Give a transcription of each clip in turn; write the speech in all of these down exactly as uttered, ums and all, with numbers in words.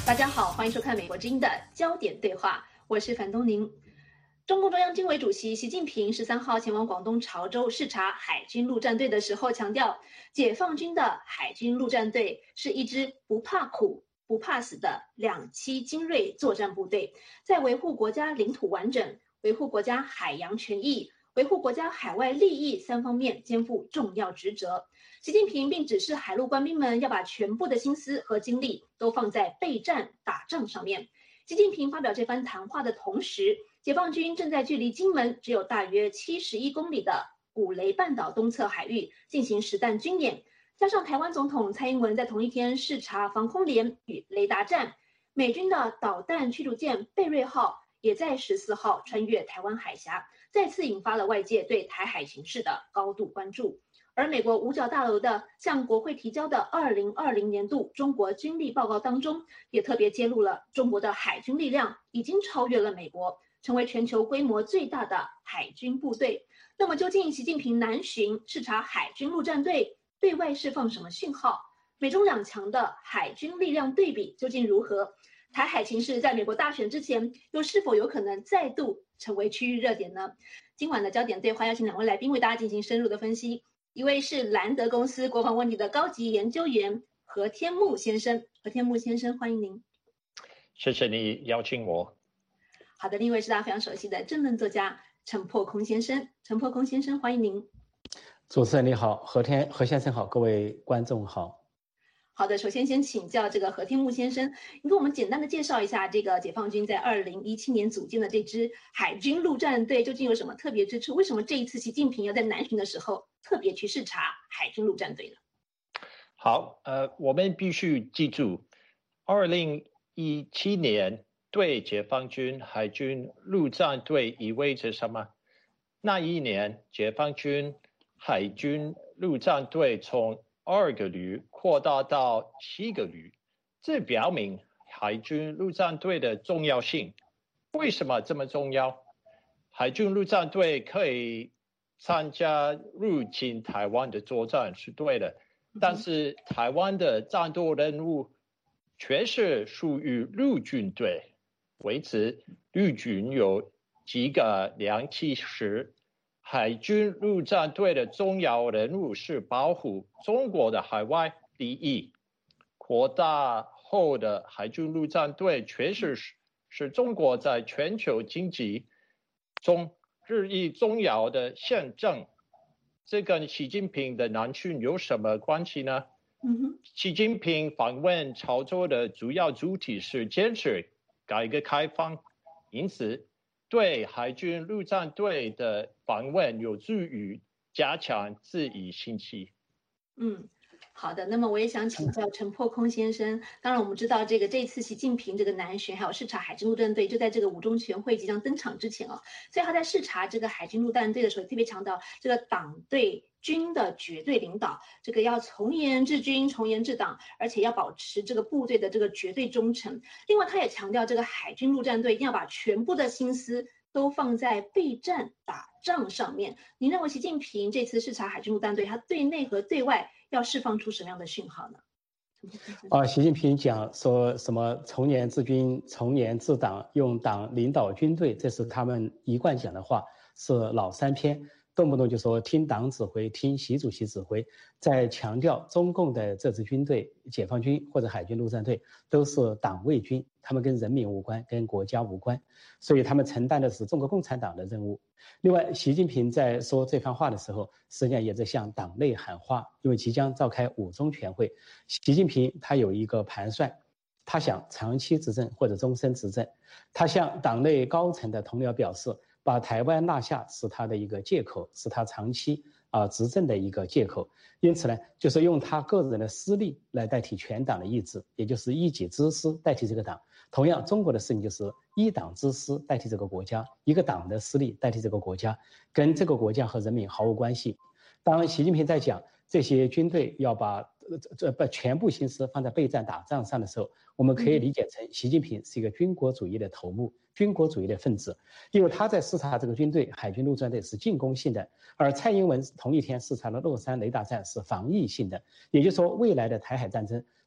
大家好，欢迎收看美国之音的焦点对话，我是樊东宁。中共中央军委主席习近平十三号前往广东潮州视察海军陆战队的时候强调，解放军的海军陆战队是一支不怕苦、不怕死的两栖精锐作战部队，在维护国家领土完整、维护国家海洋权益、维护国家海外利益三方面肩负重要职责。习近平并指示海陆官兵们要把全部的心思和精力都放在备战打仗上面。习近平发表这番谈话的同时，解放军正在距离金门只有大约七十一公里的古雷半岛东侧海域进行实弹军演，加上台湾总统蔡英文在同一天视察防空连与雷达站，美军的导弹驱逐舰贝瑞号也在十四号穿越台湾海峡，再次引发了外界对台海情势的高度关注。而美国五角大楼的向国会提交的二零二零年度中国军力报告当中，也特别揭露了中国的海军力量已经超越了美国，成为全球规模最大的海军部队。那么究竟习近平南巡视察海军陆战队对外释放什么讯号？美中两强的海军力量对比究竟如何？台海情势在美国大选之前又是否有可能再度成为区域热点呢？今晚的焦点对话邀请两位来宾为大家进行深入的分析。一位是兰德公司国防问题的高级研究员何天木先生，何天木先生欢迎您。 谢谢你邀请我。 好的，另一位是大家非常熟悉的政论作家陈破空先生，陈破空先生欢迎您。 主持人你好，何天何先生好，各位观众好。 好的，首先先请教这个何天木先生，你给我们简单的介绍一下这个解放军在二零一七年组建的这支海军陆战队究竟有什么特别之处？为什么这一次习近平要在南巡的时候特别去视察海军陆战队呢？ 好，呃，我们必须记住，二零一七年对解放军海军陆战队意味着什么？那一年，解放军海军陆战队从二个旅扩大到七个旅，这表明海军陆战队的重要性。为什么这么重要？海军陆战队可以参加入侵台湾的作战是对的，但是台湾的战斗任务全是属于陆军队。为此，陆军有几个两栖师。海军陆战队的重要任务是保护中国的海外利益。扩大后的海军陆战队确实是中国在全球经济中日益重要的象征。这跟习近平的南巡有什么关系呢？ 嗯、 习近平访问潮州的主要主题是坚持改革开放，因此对海军陆战队的访问有助于加强自己信息。 嗯，好的。那么我也想请教陈破空先生。当然，我们知道这个这次习近平这个南巡还有视察海军陆战队，就在这个五中全会即将登场之前哦，所以他在视察这个海军陆战队的时候，特别强调这个党对军的绝对领导，这个要从严治军、从严治党，而且要保持这个部队的这个绝对忠诚。另外，他也强调这个海军陆战队一定要把全部的心思都放在备战打仗上面。您认为习近平这次视察海军陆战队，他对内和对外要释放出什么样的讯号呢？ 啊，习近平讲说什么从严治军、从严治党，用党领导军队，这是他们一贯讲的话，是老三篇。动不动就说听党指挥，听习主席指挥，在强调中共的这支军队，解放军或者海军陆战队都是党卫军，他们跟人民无关，跟国家无关，所以他们承担的是中国共产党的任务。另外，习近平在说这番话的时候，实际上也在向党内喊话，因为即将召开五中全会，习近平他有一个盘算，他想长期执政或者终身执政，他向党内高层的同僚表示，把台湾纳下是他的一个借口，是他长期啊、呃、执政的一个借口。因此呢，就是用他个人的私利来代替全党的意志，也就是一己之私代替这个党。同样，中国的事情就是一党之私代替这个国家，一个党的私利代替这个国家，跟这个国家和人民毫无关系。当习近平在讲这些军队要把这把全部心思放在备战打仗上的时候，我们可以理解成习近平是一个军国主义的头目，军国主义的分子，因为他在视察这个军队，海军陆战队是进攻性的，而蔡英文同一天视察了乐山雷达站是防御性的。也就是说，未来的台海战争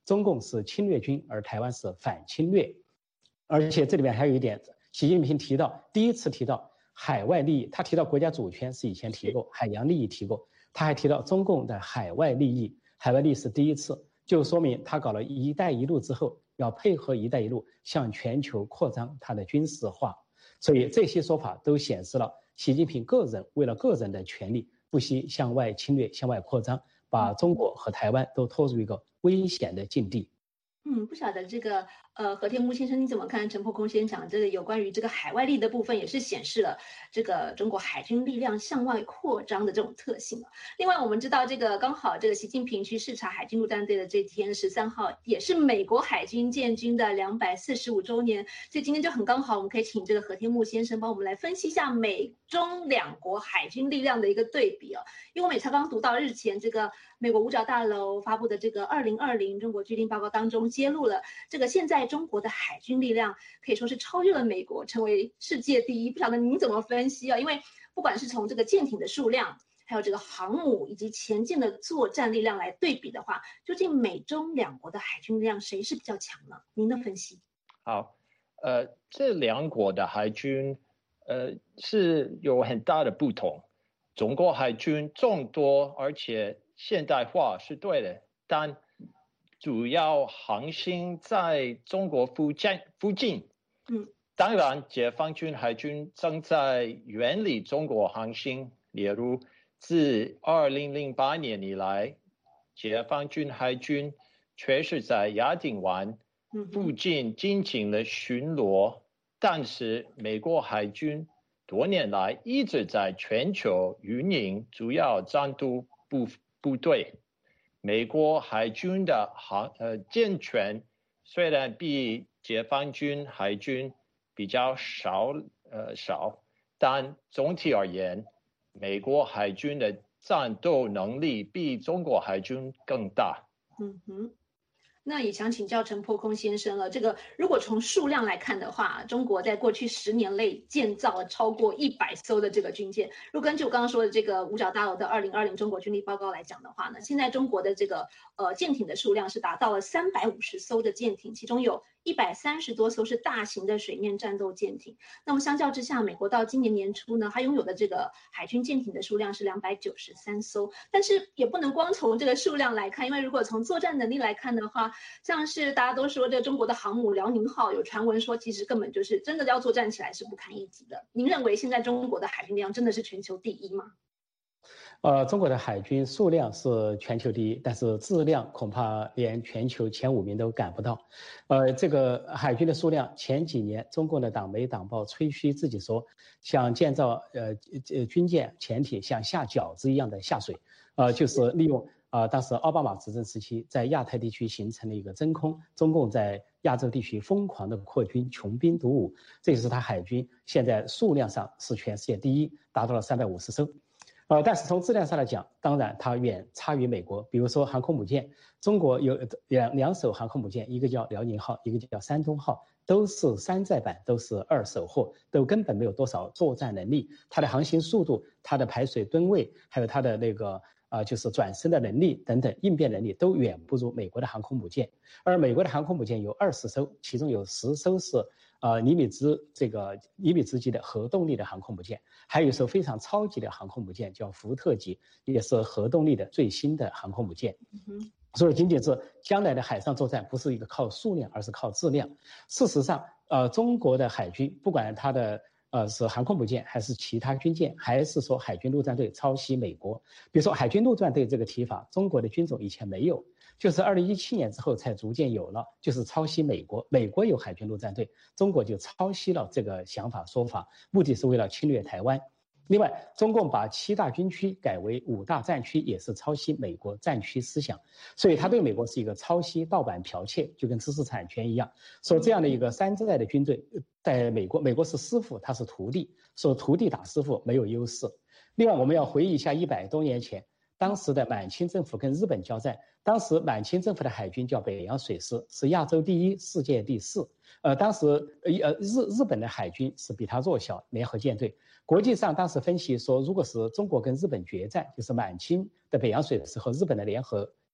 中共是侵略军，而台湾是反侵略。而且这里面还有一点，习近平提到第一次提到海外利益，他提到国家主权是以前提过，海洋利益提过，他还提到中共的海外利益，海外利益是第一次，就说明他搞了一带一路之后，要配合一带一路向全球扩张它的军事化。所以这些说法都显示了习近平个人为了个人的权利，不惜向外侵略、向外扩张，把中国和台湾都拖入一个危险的境地。 嗯，不晓得这个呃，何天木先生你怎么看？陈破空先讲这个有关于这个海外力的部分，也是显示了这个中国海军力量向外扩张的这种特性。另外，我们知道这个刚好这个习近平去视察海军陆战队的这天十三号，也是美国海军建军的两百四十五周年，所以今天就很刚好，我们可以请这个何天木先生帮我们来分析一下美中两国海军力量的一个对比哦。因为我们也才刚读到日前这个美国五角大楼发布的这个二零二零中国军力报告当中，揭露了这个现在中国的海军力量可以说是超越了美国，成为世界第一。不晓得您怎么分析啊？因为不管是从这个舰艇的数量，还有这个航母以及前舰的作战力量来对比的话，究竟美中两国的海军力量谁是比较强呢？您的分析？ 好，呃，这两国的海军，呃，是有很大的不同。中国海军众多而且现代化是对的，但主要航行在中国附近附近。 嗯， 当然，解放军海军正在远离中国航行，例如自二零零八年以来，解放军海军确实在亚丁湾附近进行了巡逻，但是美国海军多年来一直在全球运营主要战斗部部队。美国海军的航呃舰权虽然比解放军海军比较少呃少，但总体而言，美国海军的战斗能力比中国海军更大。 嗯哼。那也想请教陈破空先生了，这个如果从数量来看的话，中国在过去十年内建造了超过一百艘的这个军舰。如果根据我刚刚说的这个五角大楼的二零二零中国军力报告来讲的话呢，现在中国的这个呃舰艇的数量是达到了三百五十艘的舰艇，其中有一百三十多艘是大型的水面战斗舰艇。那么相较之下，美国到今年年初呢，它拥有的这个海军舰艇的数量是两百九十三艘。但是也不能光从这个数量来看，因为如果从作战能力来看的话，像是大家都说这中国的航母辽宁号，有传闻说其实根本就是真的要作战起来是不堪一击的。您认为现在中国的海军力量真的是全球第一吗？ 呃，中国的海军数量是全球第一，但是质量恐怕连全球前五名都赶不到。呃，这个海军的数量，前几年中共的党媒党报吹嘘自己说，像建造呃呃军舰潜艇像下饺子一样的下水，呃，就是利用啊、呃、当时奥巴马执政时期在亚太地区形成了一个真空，中共在亚洲地区疯狂的扩军，穷兵黩武，这就是他海军现在数量上是全世界第一，达到了三百五十艘。呃，但是从质量上来讲，当然它远差于美国。比如说航空母舰，中国有两两艘航空母舰，一个叫辽宁号，一个叫山东号，都是山寨版，都是二手货，都根本没有多少作战能力。它的航行速度、它的排水吨位，还有它的那个啊、呃，就是转身的能力等等，应变能力都远不如美国的航空母舰。而美国的航空母舰有二十艘，其中有十艘是呃尼米兹这个尼米兹级的核动力的航空母舰，还有一艘非常超级的航空母舰叫福特级，也是核动力的最新的航空母舰。 嗯， 所以仅仅是将来的海上作战不是一个靠数量，而是靠质量。事实上，呃，中国的海军不管它的呃是航空母舰还是其他军舰，还是说海军陆战队抄袭美国，比如说海军陆战队这个提法，中国的军种以前没有。就是二零一七年之后才逐渐有了，就是抄袭美国，美国有海军陆战队，中国就抄袭了这个想法说法，目的是为了侵略台湾。另外，中共把七大军区改为五大战区，也是抄袭美国战区思想，所以他对美国是一个抄袭、盗版、剽窃，就跟知识产权一样。说这样的一个山寨的军队，在美国，美国是师傅，他是徒弟，说徒弟打师傅没有优势。另外，我们要回忆一下一百多年前。当时的满清政府跟日本交战，当时满清政府的海军叫北洋水师，是亚洲第一，世界第四。呃，当时呃日日本的海军是比他弱小，联合舰队。国际上当时分析说，如果是中国跟日本决战，就是满清的北洋水师和日本的联合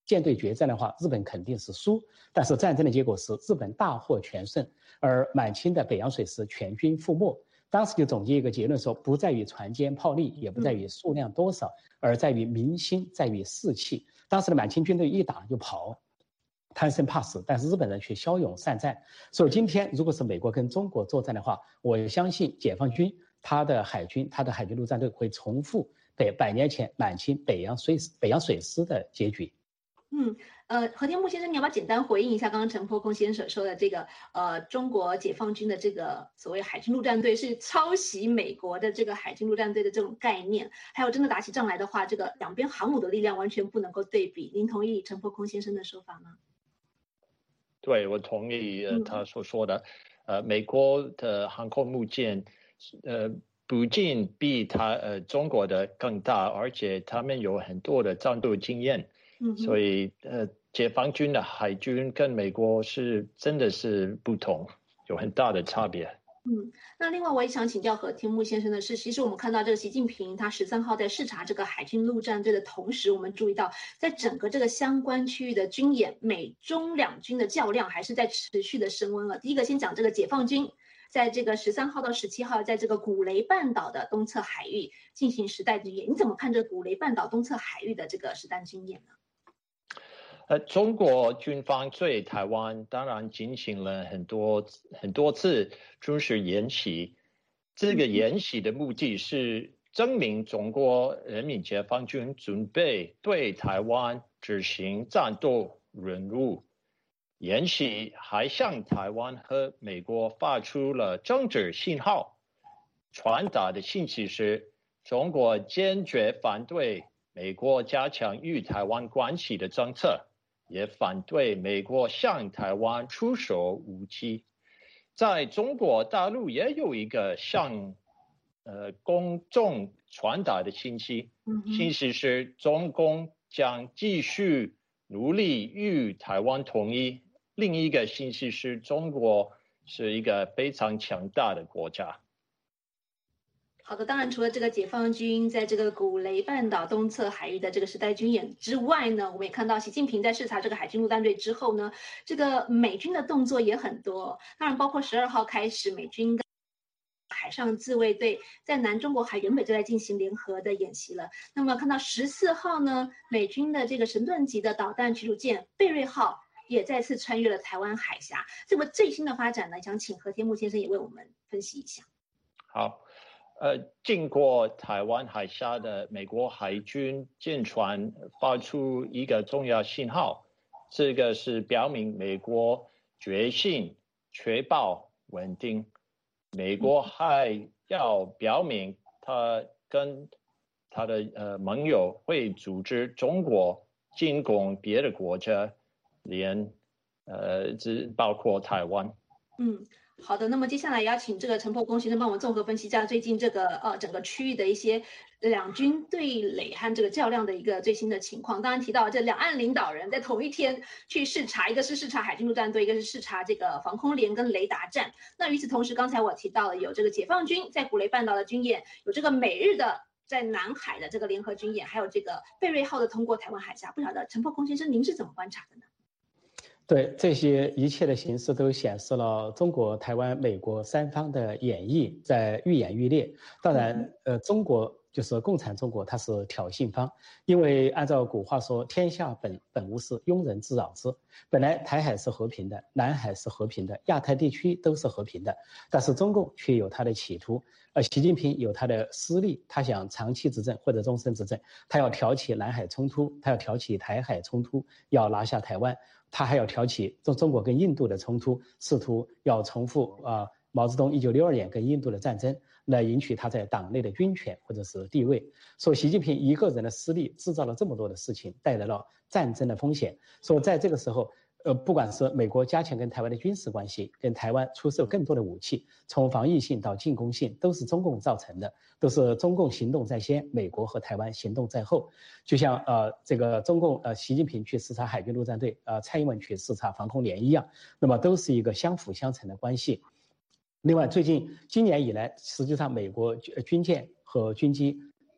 舰队决战的话，日本肯定是输，但是战争的结果是日本大获全胜，而满清的北洋水师全军覆没。当时就总结一个结论说，不在于船坚炮利，也不在于数量多少，而在于民心，在于士气。当时的满清军队一打就跑，贪生怕死，但是日本人却骁勇善战。所以今天如果是美国跟中国作战的话，我相信解放军他的海军、他的海军陆战队会重复北百年前满清北洋水北洋水师的结局。 嗯，呃，何天木先生，你要不要简单回应一下刚刚陈破空先生说的这个呃，中国解放军的这个所谓海军陆战队是抄袭美国的这个海军陆战队的这种概念，还有真的打起仗来的话，这个两边航母的力量完全不能够对比。您同意陈破空先生的说法吗？ 对，我同意呃他所说的，呃，美国的航空母舰，呃，不仅比他呃中国的更大，而且他们有很多的战斗经验。嗯，所以呃，解放军的海军跟美国是真的是不同，有很大的差别。 嗯，那另外我也想请教何天木先生的是，其实我们看到这个习近平他十三号在视察这个海军陆战队的同时，我们注意到在整个这个相关区域的军演，美中两军的较量还是在持续的升温了。第一个先讲这个解放军。在这个十三号到十七号，在这个古雷半岛的东侧海域进行实弹军演，你怎么看这古雷半岛东侧海域的这个实弹军演呢？ 呃，中国军方对台湾当然进行了很多很多次军事演习，这个演习的目的是证明中国人民解放军准备对台湾执行战斗任务。演习还向台湾和美国发出了政治信号，传达的信息是中国坚决反对美国加强与台湾关系的政策，也反对美国向台湾出售武器。在中国大陆也有一个向呃公众传达的信息，信息是中共将继续努力与台湾统一。另一个信息是中国是一个非常强大的国家。 好的，当然除了这个解放军在这个古雷半岛东侧海域的这个实弹军演之外呢，我们也看到习近平在视察这个海军陆战队之后呢，这个美军的动作也很多，当然包括十二号开始，美军海上自卫队在南中国海远北就在进行联合的演习了。那么看到十四号呢，美军的这个神盾级的导弹驱逐舰贝瑞号也再次穿越了台湾海峡。这么最新的发展呢，想请何天木先生也为我们分析一下。 好，呃，经过台湾海峡的美国海军舰船发出一个重要信号，这个是表明美国决心确保稳定。美国还要表明他跟他的呃盟友会阻止中国进攻别的国家，连呃只包括台湾。 嗯，好的。那么接下来也要请这个陈破空先生帮我们综合分析一下最近这个呃整个区域的一些两军对垒和这个较量的一个最新的情况。当然提到这两岸领导人在同一天去视察，一个是视察海军陆战队，一个是视察这个防空联跟雷达站。那与此同时，刚才我提到了有这个解放军在古雷半岛的军演，有这个美日的在南海的这个联合军演，还有这个贝瑞号的通过台湾海峡。不晓得陈破空先生您是怎么观察的呢？ 对，这些一切的形势都显示了中国、台湾、美国三方的演绎在愈演愈烈。当然，呃，中国就是共产中国，它是挑衅方，因为按照古话说，天下本本无事，庸人自扰之。本来台海是和平的，南海是和平的，亚太地区都是和平的，但是中共却有他的企图。呃，习近平有他的私利，他想长期执政或者终身执政，他要挑起南海冲突，他要挑起台海冲突，要拿下台湾。他还要挑起中中国跟印度的冲突，试图要重复啊、呃、毛泽东一九六二年跟印度的战争，来赢取他在党内的军权或者是地位。说习近平一个人的私利制造了这么多的事情，带来了战争的风险。说在这个时候，呃，不管是美国加强跟台湾的军事关系，跟台湾出售更多的武器，从防御性到进攻性，都是中共造成的，都是中共行动在先，美国和台湾行动在后。就像呃这个中共呃习近平去视察海军陆战队，呃蔡英文去视察防空联一样，那么都是一个相辅相成的关系。另外，最近今年以来，实际上美国军舰和军机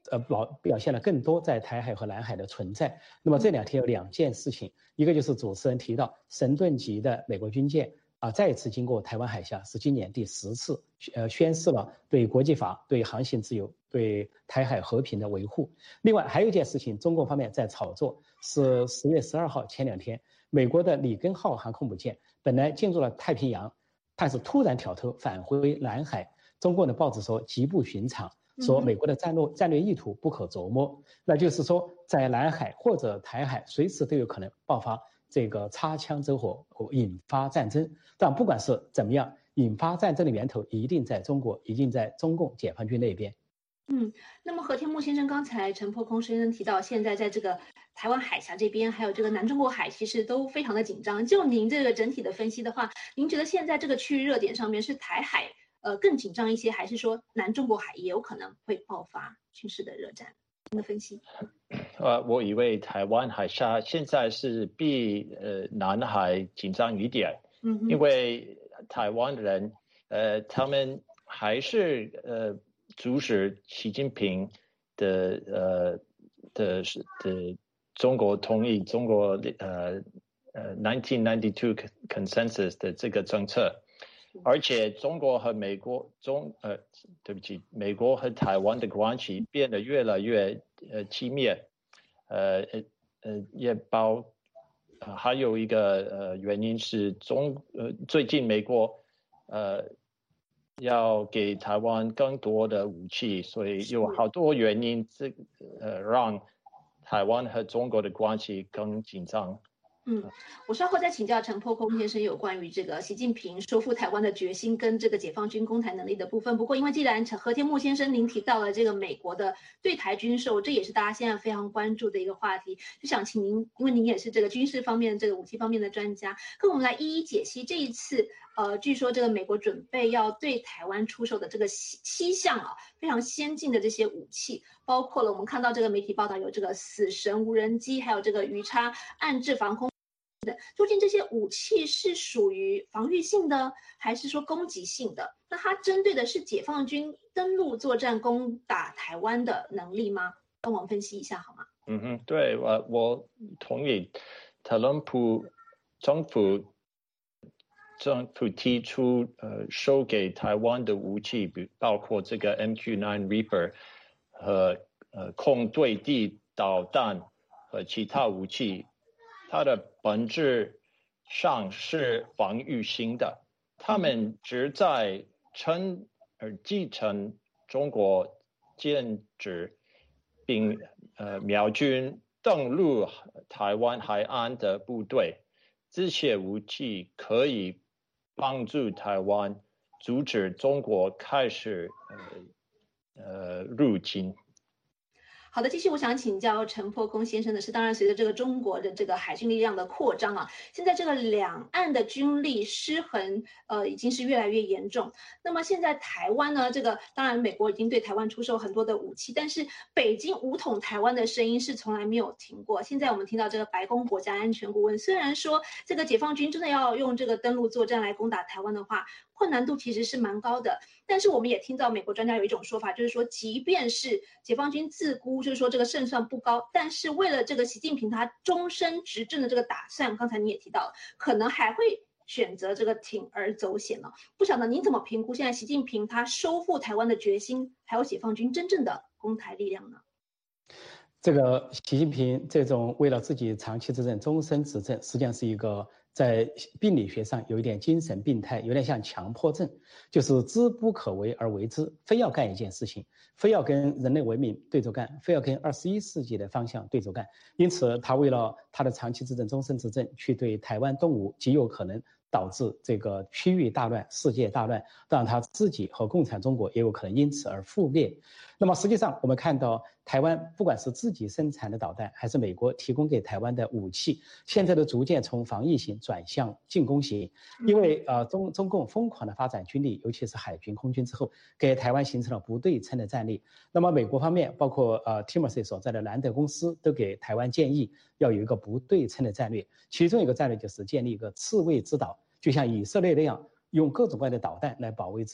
呃表表现了更多在台海和南海的存在。那么这两天有两件事情，一个就是主持人提到神盾级的美国军舰啊、呃、再一次经过台湾海峡，是今年第十次，呃宣示了对国际法、对航行自由、对台海和平的维护。另外还有一件事情，中国方面在炒作，是十月十二号前两天，美国的里根号航空母舰本来进入了太平洋，但是突然挑头返回南海。中国的报纸说极不寻常，说美国的战略战略意图不可琢磨，那就是说在南海或者台海随时都有可能爆发这个擦枪走火，引发战争。但不管是怎么样，引发战争的源头一定在中国，一定在中共解放军那边。 嗯，那么何天木先生刚才陈破空先生提到，现在在这个台湾海峡这边，还有这个南中国海，其实都非常的紧张。就您这个整体的分析的话，您觉得现在这个区域热点上面是台海呃更紧张一些，还是说南中国海也有可能会爆发军事的热战？您的分析？ 呃，我以为台湾海峡现在是比呃南海紧张一点，嗯，因为台湾人呃他们还是呃阻止习近平的呃的的中国同意中国呃呃 nineteen ninety-two consensus 的这个政策。而且中国和美国中呃，对不起，美国和台湾的关系变得越来越呃亲密，呃呃也包、呃、还有一个呃原因是中呃最近美国呃要给台湾更多的武器，所以有好多原因这呃让台湾和中国的关系更紧张。 嗯，我稍后再请教陈破空先生有关于这个习近平收复台湾的决心跟这个解放军攻台能力的部分。不过，因为既然何天木先生您提到了这个美国的对台军售，这也是大家现在非常关注的一个话题，就想请您，因为您也是这个军事方面、这个武器方面的专家，跟我们来一一解析这一次。呃，据说这个美国准备要对台湾出售的这个七项啊非常先进的这些武器，包括了我们看到这个媒体报道有这个死神无人机，还有这个鱼叉暗制防空。究竟这些武器是属于防御性的，还是说攻击性的？那它针对的是解放军登陆作战攻打台湾的能力吗？跟我们分析一下好吗？ 嗯哼，对，我我同意，特朗普政府政府提出呃收给台湾的武器，包括这个 M Q 九 Reaper 和呃空对地导弹和其他武器。它的本质上是防御性的，他们旨在承而继承中国建制并呃瞄准登陆台湾海岸的部队，这些武器可以帮助台湾阻止中国开始呃呃入侵。 好的，继续我想请教陈破空先生的是，当然随着这个中国的这个海军力量的扩张啊，现在这个两岸的军力失衡，呃，已经是越来越严重。那么现在台湾呢，这个当然美国已经对台湾出售很多的武器，但是北京武统台湾的声音是从来没有停过。现在我们听到这个白宫国家安全顾问，虽然说这个解放军真的要用这个登陆作战来攻打台湾的话，困难度其实是蛮高的，但是我们也听到美国专家有一种说法，就是说，即便是解放军自估，就是说这个胜算不高，但是为了这个习近平他终身执政的这个打算，刚才你也提到了，可能还会选择这个铤而走险呢。不晓得您怎么评估现在习近平他收复台湾的决心，还有解放军真正的攻台力量呢？ 这个习近平这种为了自己长期执政、终身执政，实际上是一个在病理学上有一点精神病态，有点像强迫症，就是知不可为而为之，非要干一件事情，非要跟人类文明对着干，非要跟二十一世纪的方向对着干。因此，他为了他的长期执政、终身执政，去对台湾动武，极有可能导致这个区域大乱、世界大乱，让他自己和共产中国也有可能因此而覆灭。那么实际上，我们看到台湾不管是自己生产的导弹，还是美国提供给台湾的武器，现在都逐渐从防御型转向进攻型。因为呃中中共疯狂的发展军力，尤其是海军、空军之后，给台湾形成了不对称的战力。那么美国方面，包括呃 Timothy 所在的兰德公司，都给台湾建议要有一个不对称的战略，其中一个战略就是建立一个刺猬之岛，就像以色列那样，用各种各样的导弹来保卫自己。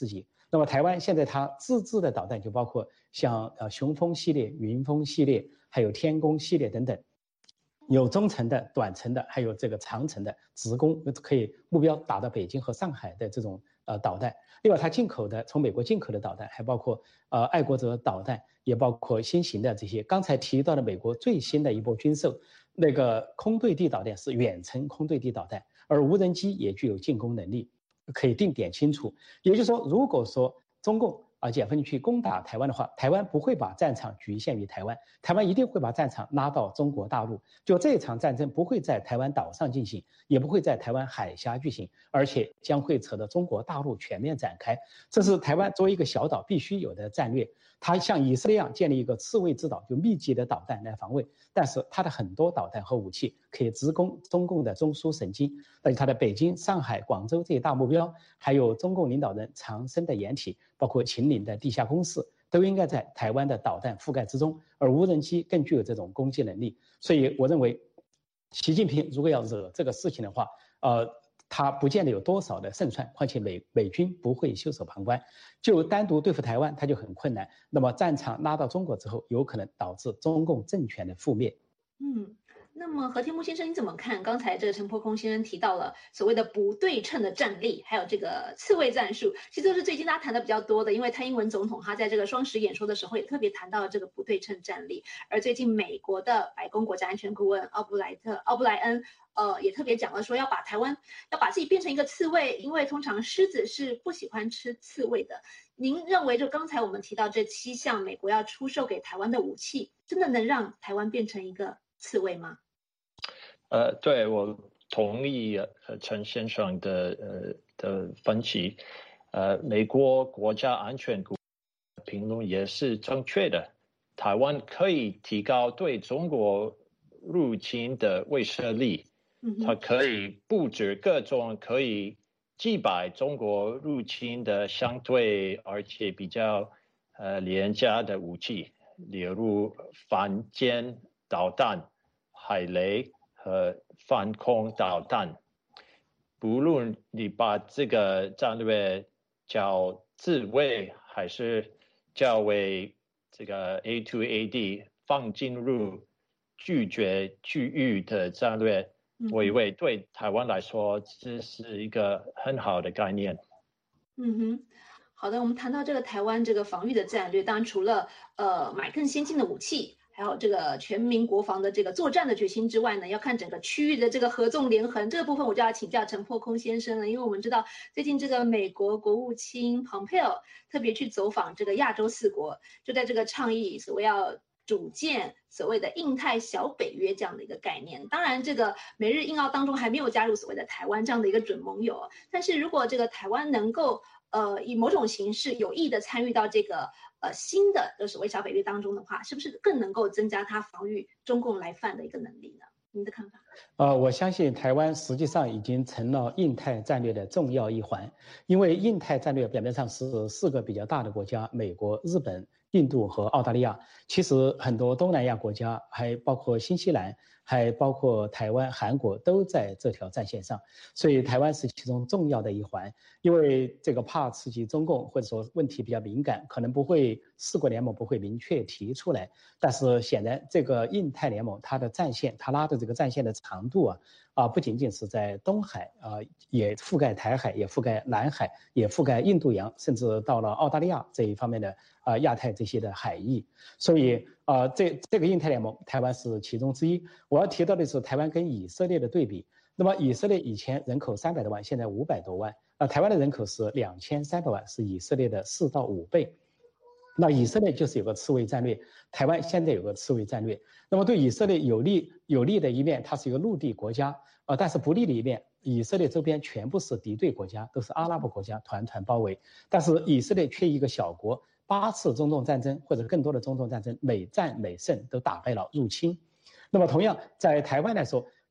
那么台湾现在它自制的导弹就包括像呃雄风系列、云峰系列，还有天宫系列等等，有中程的、短程的，还有这个长程的直攻，可以目标打到北京和上海的这种呃导弹。另外，它进口的从美国进口的导弹，还包括呃爱国者导弹，也包括新型的这些。刚才提到的美国最新的一波军售，那个空对地导弹是远程空对地导弹，而无人机也具有进攻能力。可以定点清楚，也就是说，如果说中共啊解放军去攻打台湾的话，台湾不会把战场局限于台湾，台湾一定会把战场拉到中国大陆。就这场战争不会在台湾岛上进行，也不会在台湾海峡进行，而且将会扯到中国大陆全面展开。这是台湾作为一个小岛必须有的战略。它像以色列一样建立一个刺猬之岛，就密集的导弹来防卫，但是它的很多导弹和武器可以直攻中共的中枢神经，而且它的北京、上海、广州这些大目标，还有中共领导人藏身的掩体，包括秦岭的地下工事，都应该在台湾的导弹覆盖之中，而无人机更具有这种攻击能力。所以我认为，习近平如果要惹这个事情的话，呃。他不见得有多少的胜算，况且美美军不会袖手旁观，就单独对付台湾他就很困难。那么战场拉到中国之后，有可能导致中共政权的覆灭。 嗯，那么何天木先生你怎么看？刚才这个陈破空先生提到了所谓的不对称的战力，还有这个刺猬战术，其实都是最近大家谈的比较多的。因为蔡英文总统他在这个双十演说的时候也特别谈到了这个不对称战力，而最近美国的白宫国家安全顾问奥布莱特奥布莱恩。呃，也特别讲了说要把台湾要把自己变成一个刺猬，因为通常狮子是不喜欢吃刺猬的。您认为就刚才我们提到这七项美国要出售给台湾的武器，真的能让台湾变成一个刺猬吗？ 呃，对，我同意呃陈先生的呃的分析。呃，美国国家安全顾问评论也是正确的，台湾可以提高对中国入侵的威慑力。它可以布置各种可以击败中国入侵的相对而且比较呃廉价的武器，例如反舰导弹、海雷和反空导弹。不论你把这个战略叫自卫，还是叫为这个 A to A D 放进入拒绝区域的战略。我以为对台湾来说，这是一个很好的概念。 嗯哼，好的，我们谈到这个台湾这个防御的战略，当然除了呃买更先进的武器，还有这个全民国防的这个作战的决心之外呢，要看整个区域的这个合纵连横。这个部分我就要请教陈破空先生了，因为我们知道最近这个美国国务卿蓬佩奥特别去走访这个亚洲四国，就在这个倡议所谓要组建所谓的印太小北约这样的一个概念。当然这个美日印澳当中还没有加入所谓的台湾这样的一个准盟友，但是如果这个台湾能够呃以某种形式有意的参与到这个呃新的所谓小北约当中的话，是不是更能够增加它防御中共来犯的一个能力呢？您的看法？ 呃，我相信台湾实际上已经成了印太战略的重要一环，因为印太战略表面上是四个比较大的国家，美国、日本、印度和澳大利亚。其实很多东南亚国家，还包括新西兰，还包括台湾、韩国都在这条战线上，所以台湾是其中重要的一环。因为这个怕刺激中共，或者说问题比较敏感，可能不会四国联盟不会明确提出来，但是显然这个印太联盟它的战线，它拉的这个战线的长度啊啊，不仅仅是在东海啊，也覆盖台海，也覆盖南海，也覆盖印度洋，甚至到了澳大利亚这一方面的啊亚太这些的海域。所以啊，这这个印太联盟，台湾是其中之一。我要提到的是台湾跟以色列的对比。那么以色列以前人口三百多万，现在五百多万，啊，台湾的人口是两千三百万，是以色列的四到五倍。那以色列就是有个刺猬战略，台湾现在有个刺猬战略。那么对以色列有利有利的一面，它是一个陆地国家，呃，但是不利的一面，以色列周边全部是敌对国家，都是阿拉伯国家团团包围。但是以色列却一个小国，八次中东战争或者更多的中东战争，每战每胜，都打败了入侵。那么同样在台湾来说，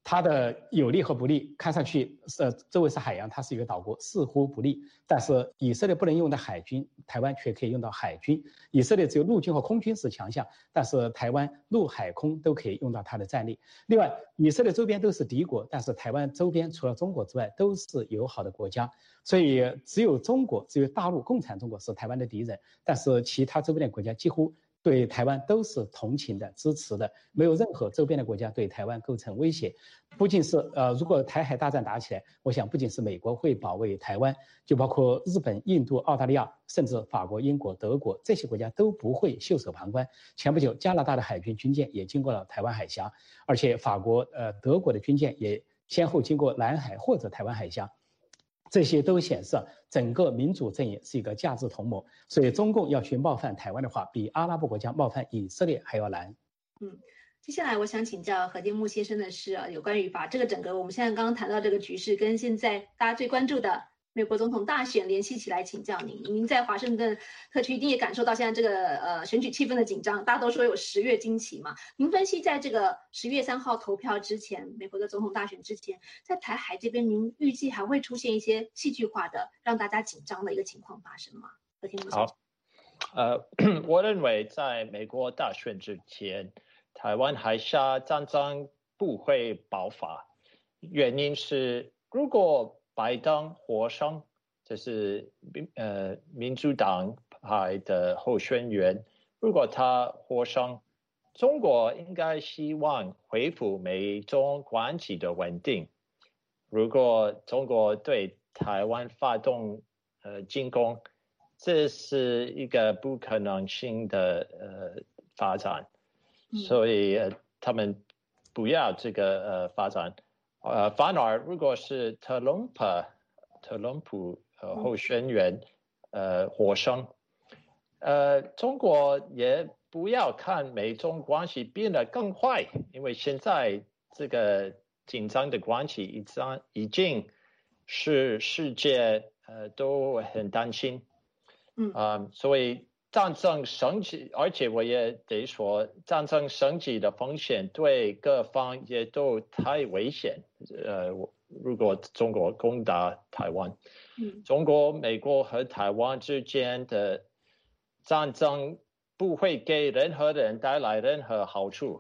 它的有利和不利，看上去呃周围是海洋，它是一个岛国，似乎不利。但是以色列不能用到海军，台湾却可以用到海军。以色列只有陆军和空军是强项，但是台湾陆海空都可以用到它的战力。另外，以色列周边都是敌国，但是台湾周边除了中国之外都是友好的国家，所以只有中国，只有大陆共产中国是台湾的敌人，但是其他周边的国家几乎对台湾都是同情的、支持的，没有任何周边的国家对台湾构成威胁。不仅是呃，如果台海大战打起来，我想不仅是美国会保卫台湾，就包括日本、印度、澳大利亚，甚至法国、英国、德国这些国家都不会袖手旁观。前不久，加拿大的海军军舰也经过了台湾海峡，而且法国、呃德国的军舰也先后经过南海或者台湾海峡。这些都显示整个民主阵营是一个价值同盟，所以中共要去冒犯台湾的话，比阿拉伯国家冒犯以色列还要难。 嗯，接下来我想请教何天木先生的是啊，有关于把这个整个我们现在刚刚谈到这个局势跟现在大家最关注的美国总统大选联系起来请教您。您在华盛顿特区一定也感受到现在这个呃选举气氛的紧张，大家都说有十月惊奇嘛。您分析在这个十月三号投票之前，美国的总统大选之前，在台海这边，您预计还会出现一些戏剧化的让大家紧张的一个情况发生吗？何天木先生。 好，呃，我认为在美国大选之前，台湾海峡战争不会爆发，原因是如果拜登获胜，这是呃民主党派的候选人，如果他获胜，中国应该希望恢复美中关系的稳定。如果中国对台湾发动呃进攻，这是一个不可能性的呃发展，所以、呃、他们不要这个呃发展。呃，反而如果是特朗普特朗普呃候选人呃获胜，呃，中国也不要看美中关系变得更坏，因为现在这个紧张的关系已经已经是世界呃都很担心， 嗯啊、呃，所以战争升级，而且我也得说，战争升级的风险对各方也都太危险。呃，如果中国攻打台湾， 嗯， 中国、美国和台湾之间的战争不会给任何人带来任何好处。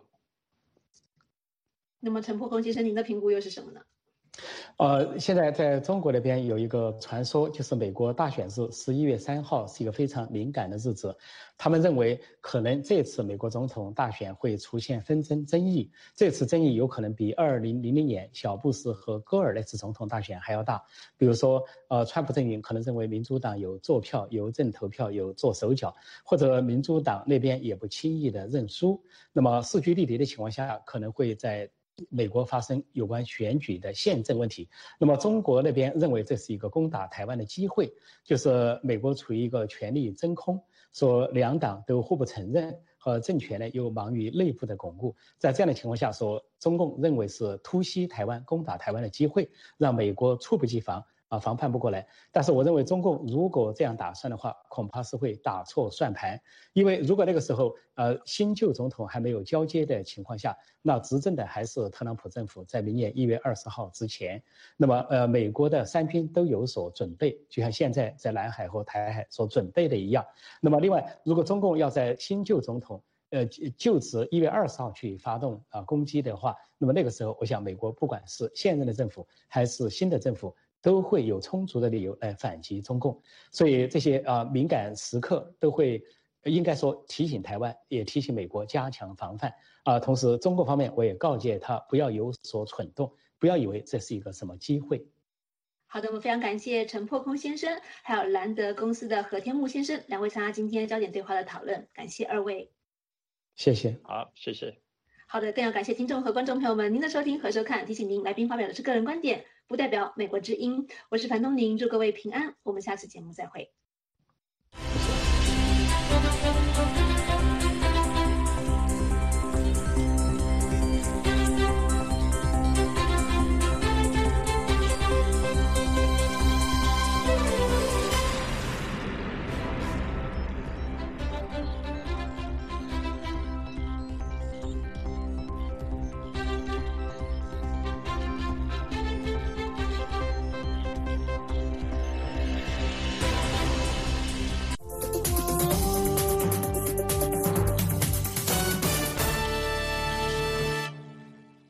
那么陈破空先生，您的评估又是什么呢？ 呃，现在在中国那边有一个传说，就是美国大选日十一月三号是一个非常敏感的日子。他们认为，可能这次美国总统大选会出现纷争争议，这次争议有可能比二零零零年小布什和戈尔那次总统大选还要大。比如说，呃，川普阵营可能认为民主党有坐票、邮政投票、有做手脚，或者民主党那边也不轻易的认输。那么势均力敌的情况下，可能会在美国发生有关选举的宪政问题。那么中国那边认为这是一个攻打台湾的机会，就是美国处于一个权力真空，说两党都互不承认，和政权呢又忙于内部的巩固。在这样的情况下，说中共认为是突袭台湾、攻打台湾的机会，让美国猝不及防。啊，防范不过来。但是我认为中共如果这样打算的话，恐怕是会打错算盘。因为如果那个时候呃新旧总统还没有交接的情况下，那执政的还是特朗普政府，在明年一月二十号之前，那么呃美国的三军都有所准备，就像现在在南海和台海所准备的一样。那么另外，如果中共要在新旧总统呃就职一月二十号去发动啊、呃、攻击的话，那么那个时候，我想美国不管是现任的政府还是新的政府，都会有充足的理由来反击中共。所以这些啊、呃、敏感时刻都会应该说提醒台湾，也提醒美国加强防范啊、呃。同时，中国方面我也告诫他不要有所蠢动，不要以为这是一个什么机会。 好的，我们非常感谢陈破空先生，还有兰德公司的何天木先生两位参加今天焦点对话的讨论，感谢二位。 谢谢。 好，谢谢。 好的，更要感谢听众和观众朋友们您的收听和收看。提醒您，来宾发表的是个人观点，不代表美国之音。我是樊东宁，祝各位平安，我们下次节目再会。